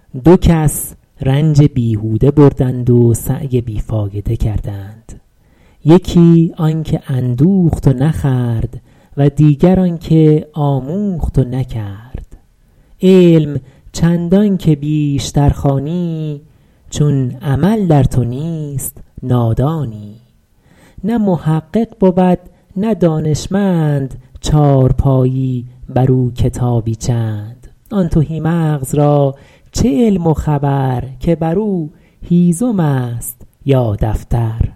دو کس رنج بیهوده بردند و سعی بی فایده کردند. یکی آن که اندوخت و نخورد و دیگر آن که آموخت و نکرد. علم چندان که بیشتر خوانی، چون عمل در تو نیست نادانی. نه محقق بود نه دانشمند، چارپایی بر او کتابی چند. آن تهی مغز را چه علم و خبر، که بر او هیزم است یا دفتر.